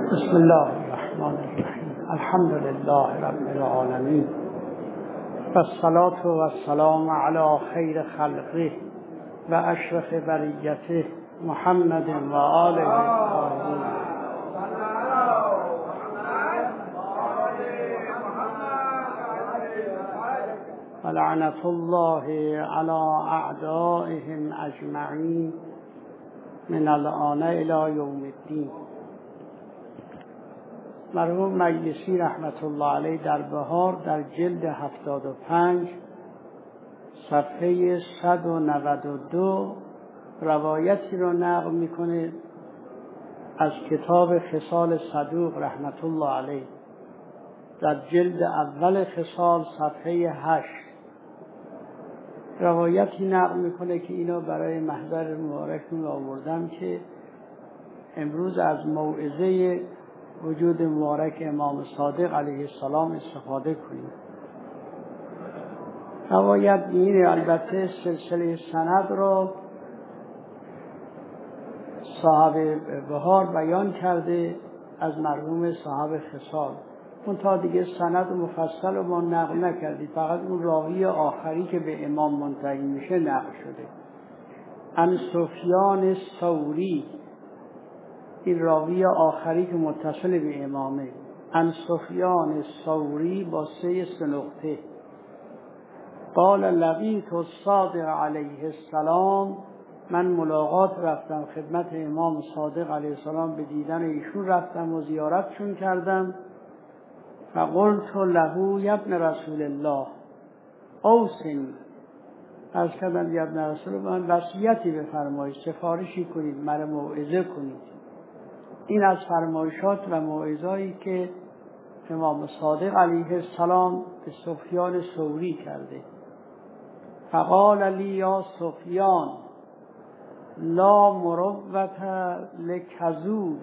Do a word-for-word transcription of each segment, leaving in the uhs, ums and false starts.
بسم الله الرحمن الرحیم. الحمد لله رب العالمین و الصلاة و السلام علی خیر خلقه و اشرف بریته محمد و آله الطاهرین. و لعنة الله علی اعدائهم اجمعین من الآن الی یوم الدین. مرحوم مجلسی رحمت الله علیه در بهار در جلد هفتاد و پنج صفحه صد و نود و دو روایتی رو نقل میکنه از کتاب خصال صدوق رحمت الله علیه در جلد اول خصال صفحه هشت روایتی نقل میکنه که اینو برای محضر مبارک می آوردم که امروز از موعظه وجود مبارک امام صادق علیه السلام استفاده کنیم. روایت اینه، البته سلسله سند رو صاحب بهار بیان کرده از مرحوم صاحب خصال، اون تا دیگه سند مفصل رو ما نقل نکردیم، فقط اون راوی آخری که به امام منتهی میشه نقل شده. عن سفیان ثوری، این راوی آخری که متصل به امامه، عن سفیان ثوری با سه نقطه. قال لقیت الصادق علیه السلام، من ملاقات رفتم خدمت امام صادق علیه السلام، به دیدن ایشون رفتم و زیارتشون کردم. فقلت له یا ابن رسول الله اوصنی، عرض کردم یا ابن رسول الله من وصیتی بفرمایید، سفارشی کنید، مرا موعظه کنید. این از فرمایشات و موعظه‌ای که امام صادق علیه السلام به سفیان ثوری کرده. فقال لی یا سفیان لا مروت لکذوب،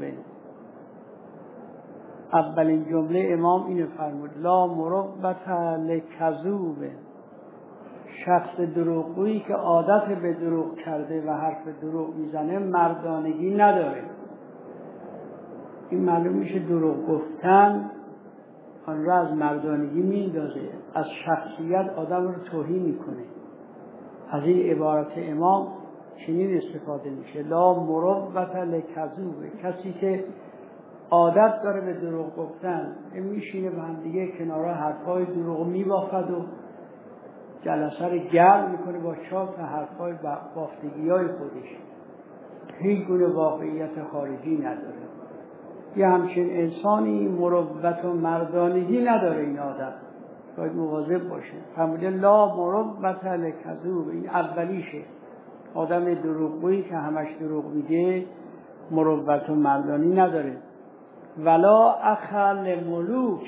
اولین جمله امام اینو فرمود، لا مروت لکذوب، شخص دروغگویی که عادت به دروغ کرده و حرف دروغ میزنه مردانگی نداره. این معلوم میشه دروغ گفتن آن را از مردانگی میندازه، از شخصیت آدم رو توهین میکنه. از این عبارت امام چنین استفاده میشه، لا مروت لکذوب، کسی که عادت داره به دروغ گفتن، این میشینه با هم دیگه کنارا حرفای دروغ میبافد و جلسه رو گرم میکنه با چاپ و حرفای بافتگی های خودش، هیچ گونه واقعیت خارجی نداره. یه همچین انسانی مروت و مردانگی نداره. این آدم باید مواظب باشه. فرموده لا مروت لکذوب، این اولیشه، آدم دروغگویی که همش دروغ میگه مروت و مردانی نداره. ولا اخل ملوک،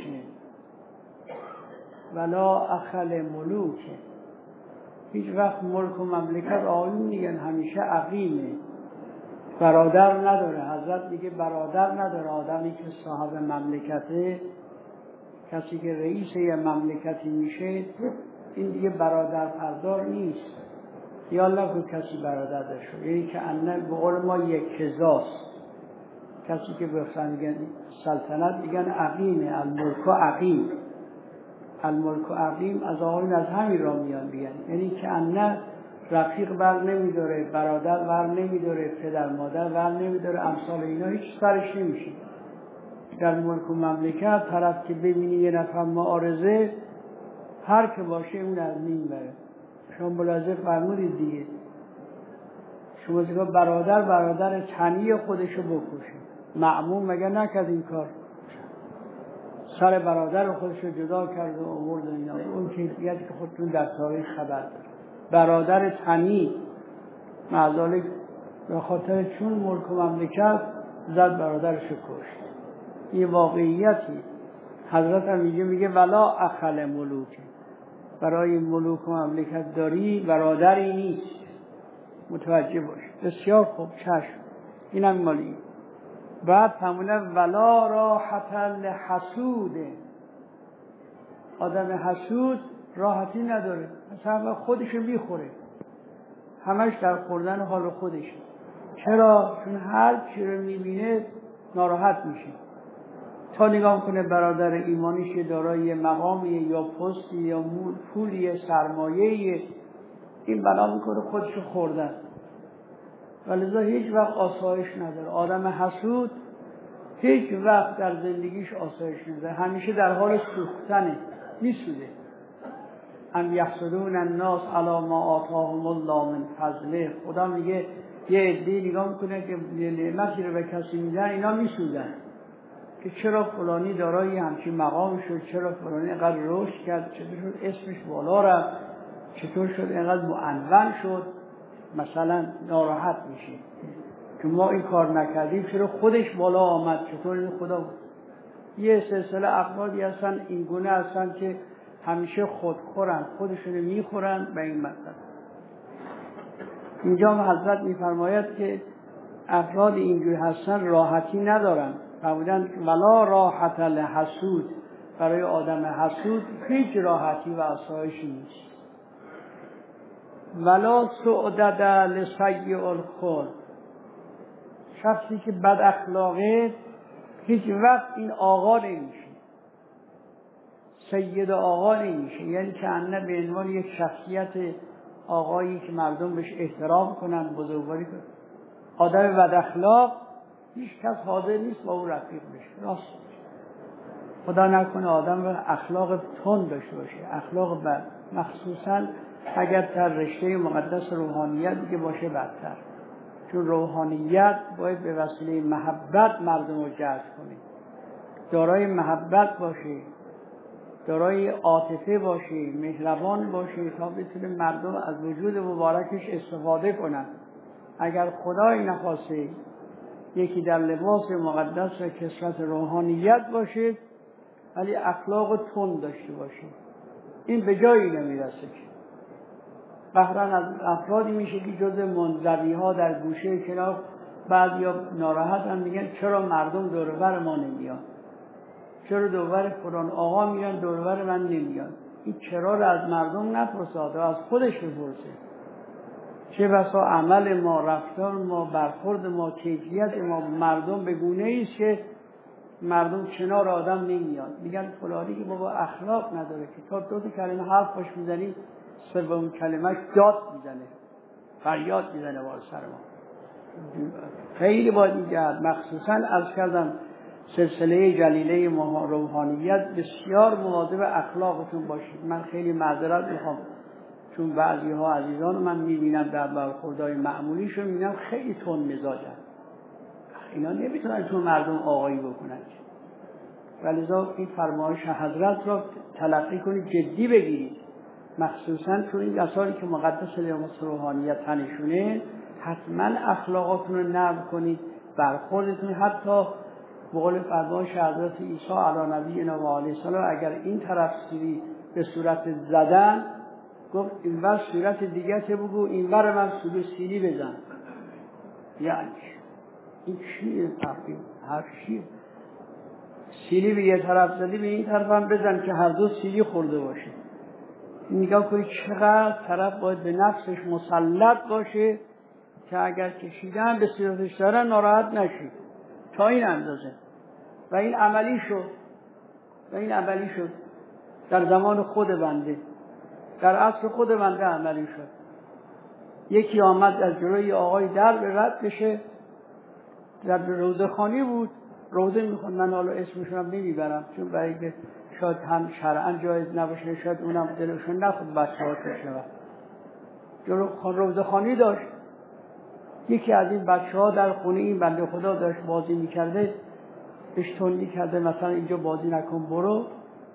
ولا اخل ملوک، هیچ وقت ملک و مملکت آیون میگن همیشه عقیمه، برادر نداره. حضرت میگه برادر نداره. آدمی که صاحب مملکته، کسی که رئیس یه مملکتی میشه، این دیگه برادر پردار نیست. یا الله که کسی برادر داشته، یعنی که انه به قول ما یک کزاست. کسی که بخصن میگن سلطنت میگن عقیمه، الملک و عقیم، الملک و عقیم از آقایون از همین را میان بیان، یعنی که انه رفیق بر نمیداره، برادر بر نمیداره، پدر مادر بر نمیداره، امثال اینا هیچ سرش نمیشه. در ملک و مملکت طرف که ببینی یه نفر معارضه، هر که باشه اون از مین بره. شما ملاحظه فرمودید دیگه، شما دیگه برادر برادر تنی خودشو بکشه. معموم مگه نکرد این کار؟ سر برادر خودشو جدا کرد و آورد اینا. اون کیفیتی که خودتون در تاریخ خبر دارید. برادر تنی معذالک به خاطر چون ملک و مملکت زد برادرش کشت. این واقعیتی. حضرت هم میگه میگه ولا اخل ملوک، برای ملوک و مملکت داری برادری نیست. متوجه باش. بسیار خوب، چشم، اینم مالی. بعد همونه ولا راحت لحسود، آدم حسود راحتی نداره، مثلا خودشو میخوره، همش در خوردن حال خودشه. چرا؟ چون هر چی رو میبینه ناراحت میشه. تا نگاه کنه برادر ایمانیش دارای مقامی یا پستی یا پولی سرمایه، این بنا میکنه خودشو خوردن، ولذا هیچ وقت آسایش نداره. آدم حسود هیچ وقت در زندگیش آسایش نداره، همیشه در حال سوختنه، میسوده. ام یحسدون الناس علی ما آتاهم الله من فضله. خدا میگه یه عده‌ای نگاه میکنه که نعمتی رو به کسی میدن، اینا میسودن که چرا فلانی دارای همچین مقام شد، چرا فلانی اینقدر رشد کرد، چطور شد اسمش بالا رفت، چطور شد اینقدر معنون شد. مثلا ناراحت میشه که ما این کار نکردیم، چرا خودش بالا آمد، چطور این خدا بود. یه سلسله افرادی هستن این گونه هستن که همیشه خودخورن، خودشونو میخورن به این مطلب. اینجا حضرت میفرماید که افراد اینجور هستن راحتی ندارن، فرمودن ولا راحت للحسود، برای آدم حسود هیچ راحتی و آسایشی نیست. ولا سعدد لسیء الخلق، شخصی که بد اخلاقه هیچ وقت این آقا نمیشه، سید آقا نمیشه، یعنی که انه به عنوان یک شخصیت آقایی که مردم بهش احترام کنن، بزرگواری کنن. آدم بد اخلاق هیچ کس حاضر نیست با او رفیق بشه. راست خدا نکنه آدم اخلاق تند داشته باشه، اخلاق بد، مخصوصا اگر در رشته مقدس روحانیت دیگه باشه بدتر، چون روحانیت باید به وسیله محبت مردم رو جذب کنه، دارای محبت باشه، دارای عاطفه باشه، مهربان باشه تا بتونه مردم از وجود مبارکش استفاده کنن. اگر خدای نخواسته یکی در لباس مقدس و کسرت روحانیت باشه ولی اخلاق تند داشته باشه، این به جایی نمیرسه. که بهرن از افرادی میشه که جز منزوی ها در گوشه کنار بعضی ها ناراحت هم میگن چرا مردم دوربر ما نمیان، چرا دوربر فلان آقا میان دوربر من نمیان. این چرا رو از مردم نپرسه، از خودش بپرسه. چه بسا عمل ما، رفتار ما، برخورد ما، کیفیت ما مردم به گونه ایست که مردم کنار آدم نمیان، میگن فلانی که بابا اخلاق نداره که تا دو تا کلمه حرف خوش میزنیم سومین کلمه‌اش داد میزنه، فریاد میزنه واسه سر ما. خیلی باید میگرد، مخصوصا از کردم سلسله جلیله روحانیت بسیار مواظب اخلاقتون باشید. من خیلی معذرت میخوام چون بعضی ها عزیزان من میبینم در برخوردهای معمولیشون میبینم خیلی تند مزاجن، اینا نمیتونن چون مردم آقایی بکنن. ولذا این فرمایش حضرت را تلقی کنید، جدی بگیرید، مخصوصا تو این اصالی که مقدس لباس روحانیت تنشونه. حتما اخلاقاتون رو نرم کنید، برخوردتون حتی بقول فرمایش حضرت عیسی علی نبینا و علیه السلام اگر این طرف سیری به صورت زدن گفت این ور صورت دیگه ته بگو، این ور من سوی سیلی بزن. یعنی این چیه تقریب هر چیه سیلی به یه طرف زدی به این طرف هم بزن که هر دو سیلی خورده باشه. نگاه کنید چقدر طرف باید به نفسش مسلط باشه که اگر کشیدن به صورتش دارن ناراحت نشید تا این اندازه. و این عملی شد و این عملی شد در زمان خود بنده، در عصر خود بنده عملی شد. یکی آمد از جلوی آقای در به رد بشه، در روزه خانی بود، روزه میخوند، من حالا اسمشون هم نمیبرم چون برای که شاید هم شرعاً جایز نباشه، شاید اونم دلشون نخود بچه ها تشنوه. جلو روزه خانی داشت، یکی از این بچه ها در خونه این بنده خدا داشت بازی میکرده، بهش تندی کرده مثلا اینجا بازی نکن برو.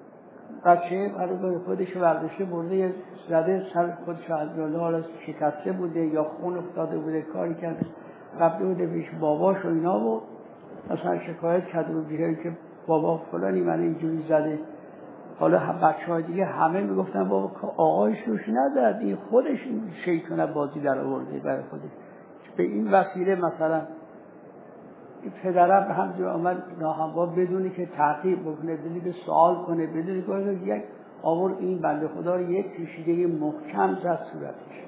بچه برای خودش برداشته برده زده سر خودش از جلو، حالا شکسته بوده یا خون افتاده بوده، کاری کرده رفته بوده پیش باباش و اینا بود، مثلا شکایت کرده بود که بابا فلانی من اینجوری زده. حالا بچه های دیگه همه میگفتن بابا آقایش روش نزد، این خودش شیطونه بازی در آورده برای خودش. به این وسیله مثلا این پدره به هم جا آمد ناهموار بدونی که تحقیق بکنه، بدونی که سوال کنه، بدونی که یک آور این بنده خدا رو یک کشیده محکم زد صورتش،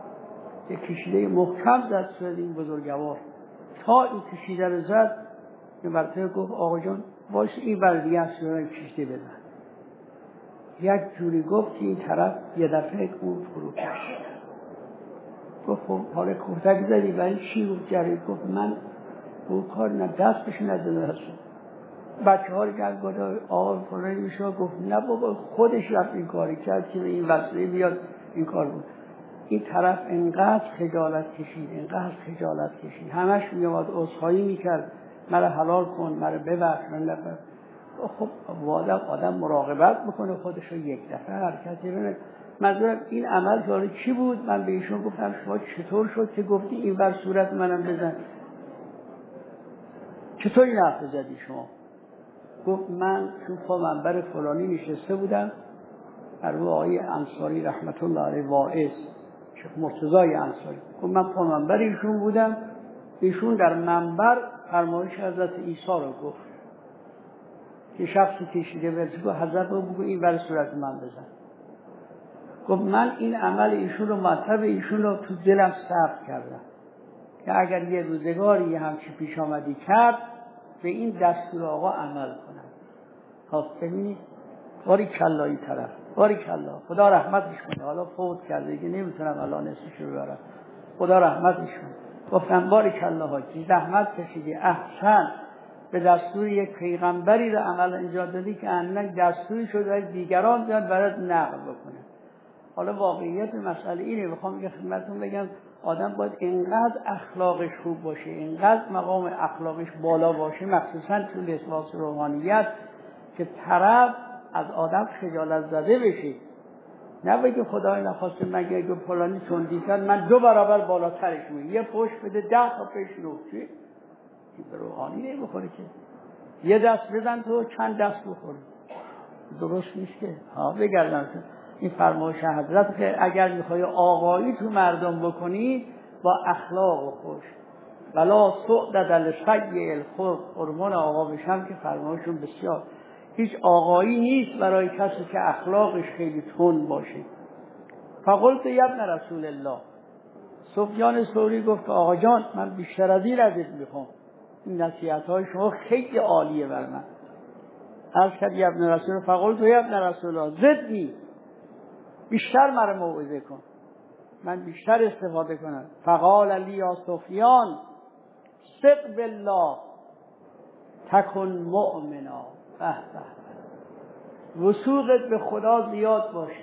یک کشیده محکم زد صورت این بزرگوار. تا این کشیده رو زد یه مرتبه گفت آقا جان باش این بر دیگه از سورای کشتی بزن. یک جوری گفت این طرف یه دفعه اون فرو کشید. گفت خب حالا کوفتک زدی برای چی گفت جرید؟ گفت من اون کار نه دستش نداده هستم. بچه ها رو کرد گفت آقا فلانی میشه، گفت نه بابا خودش رفت این کاری کرد که این وسیله بیاد این کار بود. این طرف انقدر خجالت کشید انقدر خجالت کشید همش میامد عذرخواهی میکرد مرا حلال کن مرا ببخش من نفر. خب آدم آدم مراقبت بکنه خودش رو یک دفعه حرکتی بکنه. منظورم این عمل کاری چی بود؟ من به ایشون گفتم شما چطور شد که گفتی این بر صورت منم بزن؟ چطور این حرف زدی شما؟ گفت من چون پا منبر فلانی نشسته بودم، مرحوم آقای انصاری رحمت الله علیه واعظ شیخ مرتضی انصاری، گفت من پا منبر ایشون بودم، ایشون در منبر فرمایش حضرت عیسی رو گفت که شخصی کشیده برسه گفت حضرت رو بگو این بر صورت من بزن. گفت من این عمل ایشون رو مطلب ایشون رو تو دلم ثبت کردم که اگر یه روزگاری همچی پیش آمدی کرد به این دستور آقا عمل کنم. خب ببینید باری کلایی طرف باری کلا خدا رحمتش کنه، حالا فوت کرده دیگه نمیتونم الان اسمش رو ببرم، خدا رحمتش کنه. گفتم باری کلا حاجی زحمت کشیدی، احسن، به دستور یک پیغمبری رو عمل انجام دادی که انک دستوری شده و دیگران بیان برات نقل بکنه. حالا واقعیت مسئله اینه، میخوام که خدمتتون بگم آدم باید اینقدر اخلاقش خوب باشه، اینقدر مقام اخلاقش بالا باشه، مخصوصا تو لباس روحانیت، که طرف از آدم خجالت زده بشه. نه بگه خدای نخواسته مگه اگه فلانی تندی کرد من دو برابر بالاترش میگم، یه پشت بده ده تا پیش رو چی؟ این به روحانی نمیخوره که. یه دست بزن تو چند دست بخوره، درست نیست که. ها بگردم تو این فرمایش حضرت که اگر میخوای آقایی تو مردم بکنی با اخلاق و خوش ولا سعدد لسیء الخلق، قربان آقا بشم که فرمایشون بسیار هیچ آقایی نیست برای کسی که اخلاقش خیلی تند باشه. فقلت یا ابن رسول الله، سفیان ثوری گفت آقا جان من بیشتر از این ازت میخوام، این نصیحت های شما خیلی عالیه بر من. عرض کرد یا ابن رسول، فقلت یا ابن رسول الله زدنی، بیشتر مرا موعظه کن من بیشتر استفاده کنم. فقال علی یا سفیان صدق بالله تکن مؤمنا، به به وثوقت به خدا زیاد باشه،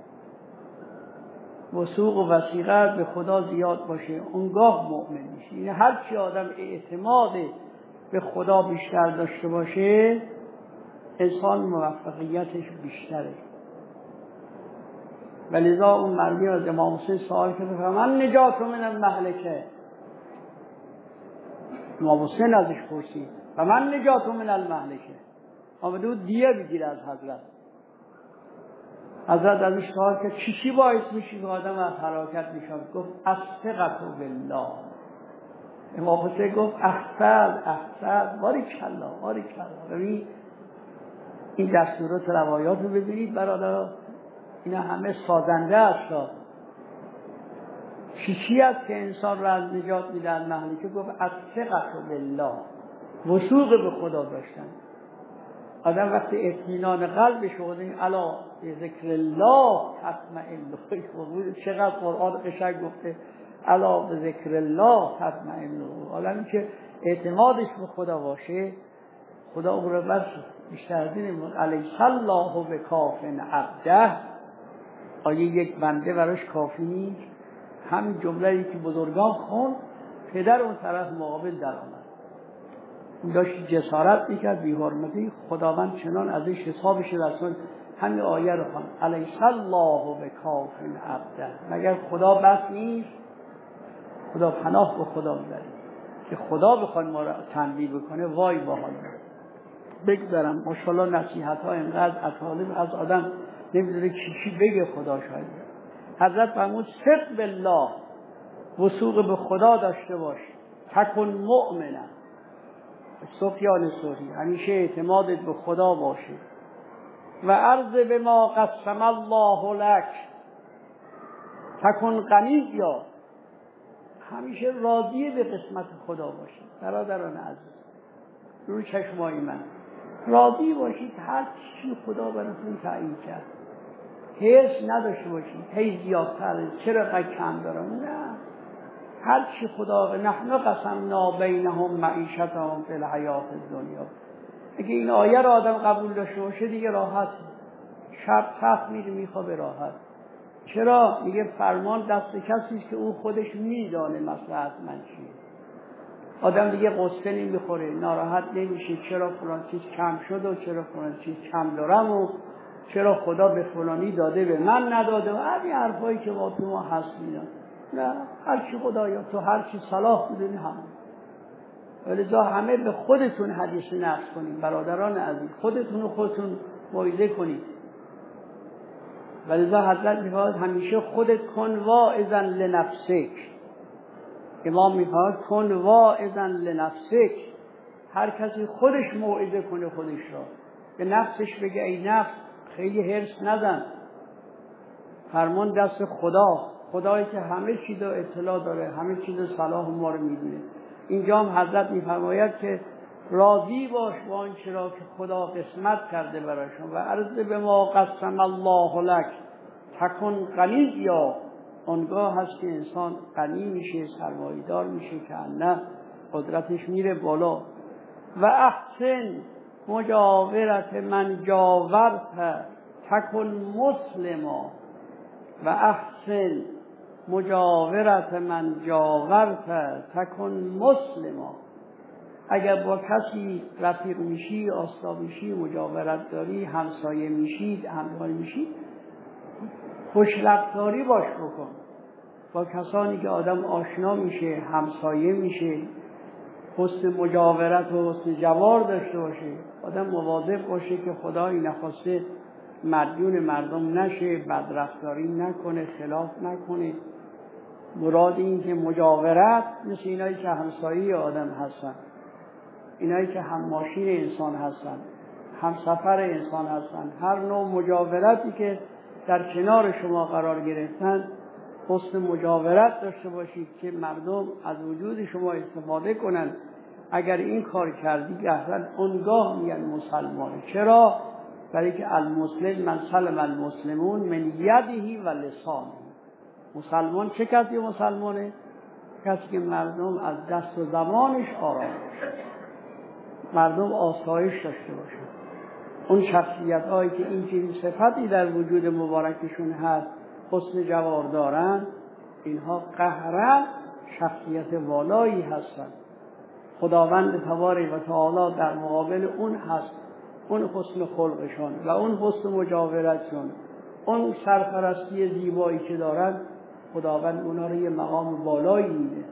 وثوق و وثیقت به خدا زیاد باشه، اونگاه مؤمن میشی. یعنی هر چی آدم اعتماد به خدا بیشتر داشته باشه انسان موفقیتش بیشتره. ولذا اون مردی از امام حسین سوال کرد من نجات من المهلکه، امام حسین ازش پرسید و من نجات من المهلکه، آمده بود دیه بگیره از حضرت. حضرت ازش سوال کرد چی چی باعث میشه که آدم از هلاکت میشود؟ گفت الثقة بالله. امام حسین گفت احسن احسن، باریکالله باریکالله. ببین این دستورات روایات رو ببینید برادرها، اینا همه سازنده است. چی چی است که انسان را از نجات میده از مهلکه؟ گفت الثقة بالله، وثوق به خدا داشتن. آدم وقتی اطمینان قلبش بوده الا به ذکر الله تطمئن القلوب، چقدر قرآن قشنگ گفته الا به ذکر الله تطمئن القلوب. آدمی که اعتمادش به خدا باشه خدا او رو بس بیشتر از این الیس الله بکاف عبده، آیا یک بنده براش کافی نیست؟ همین جمله‌ای که بزرگان خون پدر اون طرف مقابل در آمد، اون داشت جسارت میکرد بی حرمتی، خداوند چنان ازش حسابش رسول همین آیه رو خوان الیس الله بکاف عبده. مگر خدا بس نیست؟ خدا پناه به خدا میبرید که خدا بخواد ما را تنبیه بکنه وای با حال بگذارم. ماشاءالله نصیحت ها اینقدر اطالب از آدم نمیدونه چی چی بگه خدا شاید. حضرت فرمود صدق بالله، وثوق به خدا داشته باش، تکن مؤمنا. سفیان ثوری همیشه اعتمادت به خدا باشه. و عرض به ما قسم الله لک تکن غنیا، همیشه راضی به قسمت خدا باشه. برادران عزیز رو چشمای من. راضی باشید هر چی خدا براتون تعیین کرد. حرص نداشته باشید هی زیادتر چرا قد کم دارم، نه، هر چی خدا نحن قسمنا بینهم معیشتهم فی الحیات الدنیا. اگه این آیه را آدم قبول داشته باشه دیگه راحت، شب تخت میره میخوابه راحت. چرا؟ میگه فرمان دست کسی است که او خودش میدانه مصلحت من چیه. آدم دیگه قصه نمیخوره، ناراحت نمیشه چرا فلان چیز کم شد و چرا فلان چیز کم دارم و چرا خدا به فلانی داده به من نداده و همین حرفایی که با تو ما هست میدن. نه، هر چی خدایا تو هر چی صلاح بدونی همون. ولذا همه به خودتون حدیث نفس کنید برادران عزیز، خودتون و خودتون موعظه کنید. ولذا حضرت میفرماید همیشه خودت کن واعظا لنفسک. امام میفرماید کن واعظا لنفسک. هر کسی خودش موعظه کنه خودش را، به نفسش بگه ای نفس خیلی حرص نزن، فرمان دست خدا، خدایی که همه چیز رو اطلاع داره، همه چیز صلاح ما رو میدونه. اینجا هم حضرت میفرماید که راضی باش با آنچه را که خدا قسمت کرده برایشون و عرض به ما قسم الله لک تکن غنیا. آنگاه هست که انسان غنی میشه، سرمایه‌دار میشه که نه قدرتش میره بالا. و احسن مجاورت من جاورت تکن مسلما. و احسن مجاورت من جاورت تکن مسلما. اگر با کسی رفیق میشی، آستا میشی، مجاورت داری، همسایه میشید، همکاری میشید، خوش رفتاری باش بکن با کسانی که آدم آشنا میشه، همسایه میشه، حسن مجاورت و حسن جوار داشته باشه. آدم مواظب باشه که خدایی نخواسته مدیون مردم نشه، بدرفتاری نکنه، خلاف نکنه. مراد این که مجاورت مثل اینایی که همسایه آدم هستن، اینایی که هم ماشین انسان هستن، هم سفر انسان هستن، هر نوع مجاورتی که در کنار شما قرار گرفتن، حسن مجاورت داشته باشید که مردم از وجود شما استفاده کنن. اگر این کار کردی اصلا اونگاه میگن مسلمانه. چرا؟ برای که المسلم من سلم المسلمون من یدهی و لسانه. مسلمان چه کسی مسلمانه؟ کسی که مردم از دست و زمانش آرام باشه، مردم آسایش داشته باشه. اون شخصیت هایی که این چنین صفتی در وجود مبارکشون هست، حسن جوار دارن، اینها قهرن شخصیت والایی هستند. خداوند تبارک و تعالی در مقابل اون هست، اون حسن خلقشون و اون حسن مجاورتشون، اون سرپرستی زیبایی که دارن، خداوند اونا رو یه مقام بالایی میده.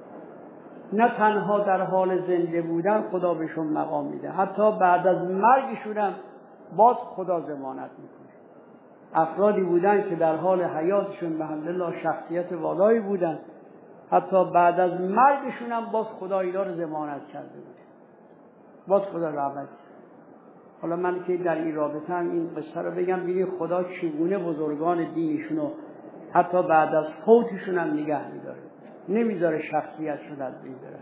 نه تنها در حال زنده بودن خدا بهشون مقام میده، حتی بعد از مرگشون هم باز خدا ضمانت میکنه. افرادی بودن که در حال حیاتشون به الحمدلله شخصیت والایی بودن، حتی بعد از مرگشون هم باز خدا اینا رو ضمانت کرده بود، باز خدا رحمت. حالا من که در این رابطه هم این قصه رو بگم، ببینید خدا چگونه بزرگان دینشون رو حتی بعد از فوتشون هم نگه میداره، نمیذاره شخصیتشون از بین بره.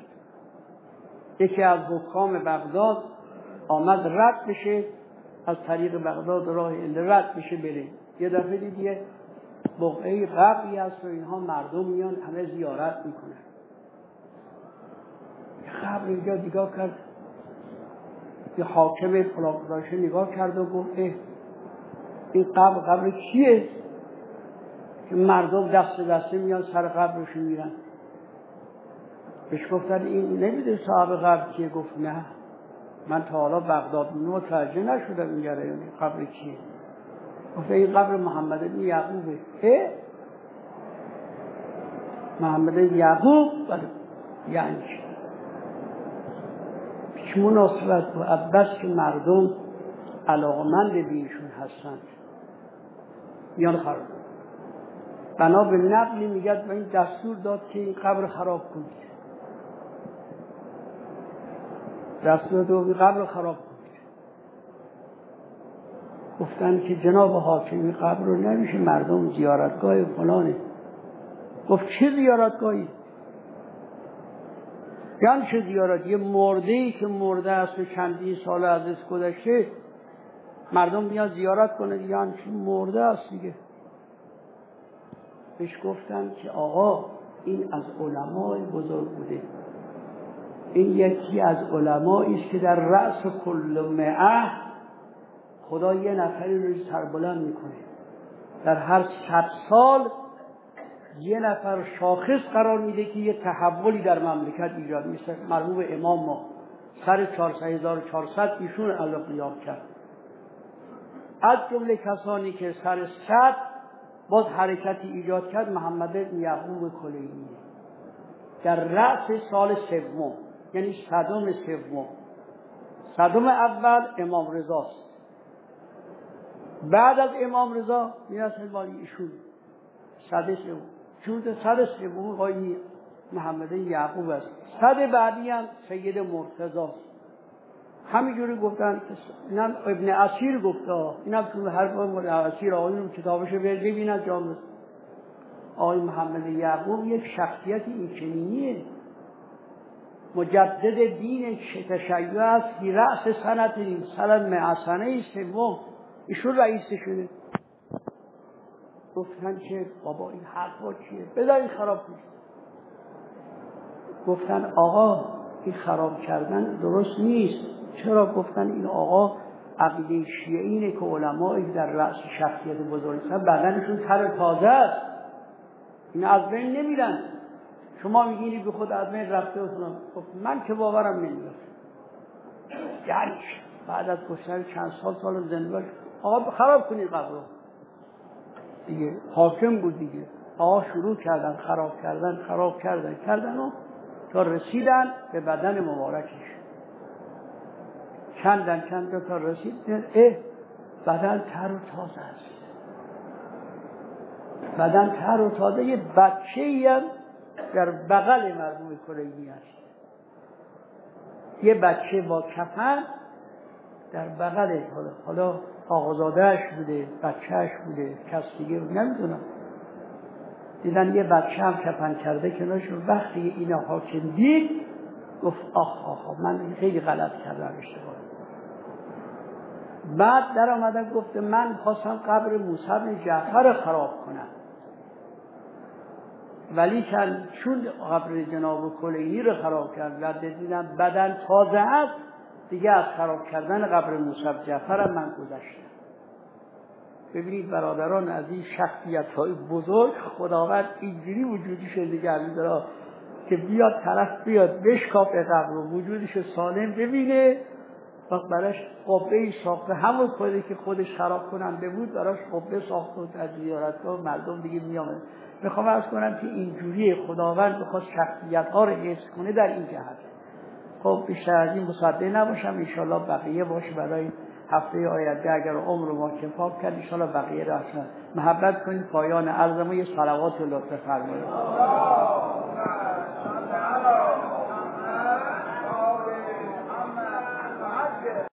یکی از حکام بغداد آمد رد بشه از طریق بغداد، راه رد بشه بره. یه دفعه دید یه بقعه قبری هست و اینها مردم میان همه زیارت میکنن. قبر اینجا نگاه کرد، یه حاکم فلاکداشه نگاه کرد و گفت اه این قبر قبر کیه که مردم دست دسته میان سر قبرشون میرن؟ بهش گفتن این نمیده صاحب قبر کیه؟ گفت نه، من تا حالا بغداد متوجه نشدم این جریان قبر کیه. گفت این قبر محمد بن یعقوبه. اه محمد بن یعقوب؟ یعنی چی؟ هیچ مناسبت با عباس که مردم علاقمند بینشون هستند میان خراب. بنا به نقلی میگد و این دستور داد که این قبر خراب کنید، دستور داد این قبر خراب کنید. گفتن که جناب حاکم این قبر رو نمیشه مردم زیارتگاه فلانه. گفت چه زیارتگاهی؟ یعنی چه زیارت؟ یه مرده‌ای که مرده است و چندین سال ازش گذشته مردم میاد زیارت کنه، یعنی چه مرده است دیگه. بهش گفتم که آقا این از علمای بزرگ بوده، این یکی از علمایی است که در رأس کل مئه خدا یه نفری رو سربلند میکنه، در هر صد سال یه نفر شاخص قرار میده که یه تحولی در مملکت ایجاد میشه. مرحوم امام ما سر چهارصد هزار و چهارصد ایشون علاق قیام کرد. از جمله کسانی که سر صد باز حرکتی ایجاد کرد محمد بن یعقوب کلینی در رأس سال سوم، یعنی صدم سوم. صدم اول امام رضاست، بعد از امام رضا میرسه مال ایشون صد سوم، چون صد سوم قایی محمد یعقوب است. صد بعدی هم سید مرتضی است. همینجوری گفتن که اینم ابن اسیر گفته، اینم تو هر بار ابن اسیر آقایون کتابشو ببینن جامعه آقای محمد یعقوب یک شخصیت اینچنینیه، مجدد دین تشیع است، فی رأس سنت سنت معسنه سوم ایشون رئیس شده. گفتن که بابا این حرفا چیه؟ بذارین خراب کنید. گفتن آقا این خراب کردن درست نیست. چرا؟ گفتن این آقا عقیده شیعه اینه که علمایی در رأس شخصیت بزرگ هستن بدنشون تر تازه است، این از بین نمیرن. شما میگینی به خود از بین رفته و فلان. من که باورم نمیاد. یعنی بعد از گذشت چند سال سال زندگی آقا خراب کنید قبر رو دیگه. حاکم بود دیگه. آقا شروع کردن خراب کردن خراب کردن کردن و تا رسیدن به بدن مبارکش. چندن چند تا رسید اه بدن تر و تازه است. بدن تر و تازه. یه بچه‌ای هم در بغل مرحوم کلینی است، یه بچه با کفن در بغل، حالا حالا آقازادهش بوده بچهش بوده کس دیگه نمیدونم، دیدن یه بچه هم کفن کرده کنارش. وقتی این حاکم دید گفت آخ آخ آخ من خیلی غلط کردم، اشتباه. بعد در آمدن گفته من خواستم قبر موسی بن جعفر خراب کنم، ولی چون قبر جناب کلینی رو خراب کرد و دیدم بدن تازه است دیگه، از خراب کردن قبر موسی بن جعفر من گذشتم. ببینید برادران، از این شخصیت‌های بزرگ خداوند اینجوری وجودش نگه می‌داره که بیاد طرف بیاد بشکافه قبر رو، وجودش سالم ببینه، وقت براش قبه‌ای ساخته، همون کاری که خودش خراب کننده بود براش قبه ساخته و از زیارتگاه مردم دیگه میامد. میخوام عرض کنم که اینجوری خداوند بخواد شخصیت‌ها رو حفظ کنه در این جهت. خب بیشتر از این مصدق نباشم، انشالله بقیه باشه برای هفته آینده اگر عمر ما کفایت کرد انشالله بقیه را محبت کنید. پایان عرض ما یه صلوات و لطف فرمایید.